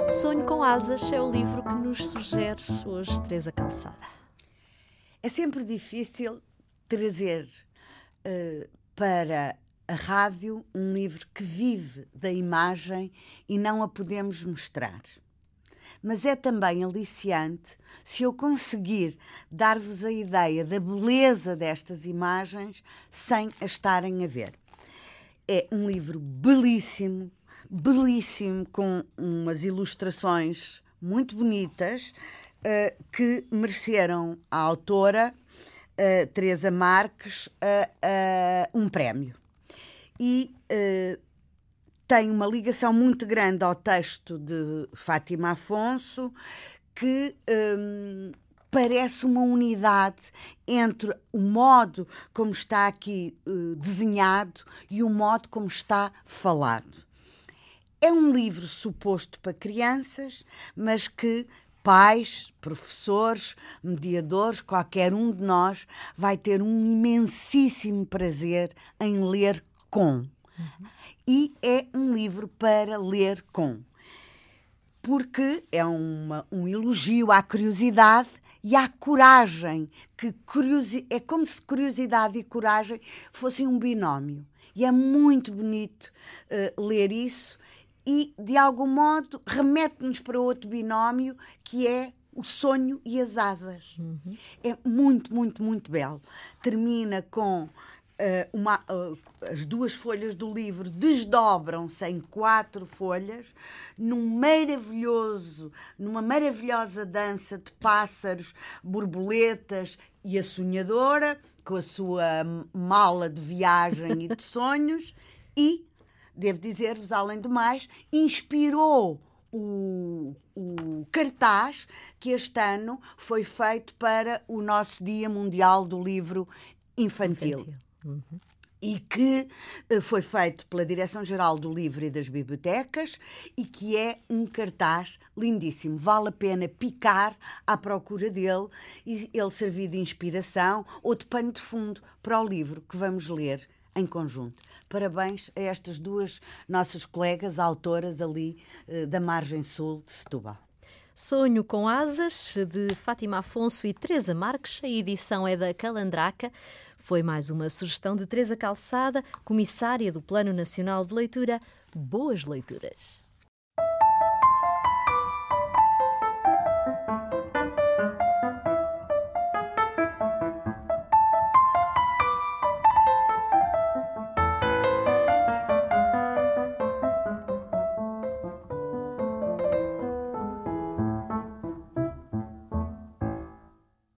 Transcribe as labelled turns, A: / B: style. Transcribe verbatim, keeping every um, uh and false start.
A: Sonho com Asas é o livro que nos sugere hoje Teresa Calçada.
B: É sempre difícil trazer uh, para a rádio um livro que vive da imagem e não a podemos mostrar. Mas é também aliciante se eu conseguir dar-vos a ideia da beleza destas imagens sem as estarem a ver. É um livro belíssimo, belíssimo, com umas ilustrações muito bonitas, uh, que mereceram à autora, uh, Teresa Marques, uh, uh, um prémio. E uh, tem uma ligação muito grande ao texto de Fátima Afonso, que um, parece uma unidade entre o modo como está aqui uh, desenhado e o modo como está falado. É um livro suposto para crianças, mas que pais, professores, mediadores, qualquer um de nós vai ter um imensíssimo prazer em ler com. Uhum. E é um livro para ler com. Porque é uma, um elogio à curiosidade e à coragem. Que curiosi- é como se curiosidade e coragem fossem um binómio. E é muito bonito uh, ler isso. E, de algum modo, remete-nos para outro binómio, que é o sonho e as asas. Uhum. É muito, muito, muito belo. Termina com uh, uma, uh, as duas folhas do livro desdobram-se em quatro folhas, num maravilhoso, numa maravilhosa dança de pássaros, borboletas e a sonhadora, com a sua mala de viagem e de sonhos, e devo dizer-vos, além do mais, inspirou o, o cartaz que este ano foi feito para o nosso Dia Mundial do Livro Infantil. Infantil. Uhum. E que foi feito pela Direção-Geral do Livro e das Bibliotecas e que é um cartaz lindíssimo. Vale a pena picar à procura dele e ele servir de inspiração ou de pano de fundo para o livro que vamos ler em conjunto. Parabéns a estas duas nossas colegas autoras ali eh, da margem sul de Setúbal.
A: Sonho com Asas, de Fátima Afonso e Teresa Marques. A edição é da Calandraca. Foi mais uma sugestão de Teresa Calçada, comissária do Plano Nacional de Leitura. Boas leituras!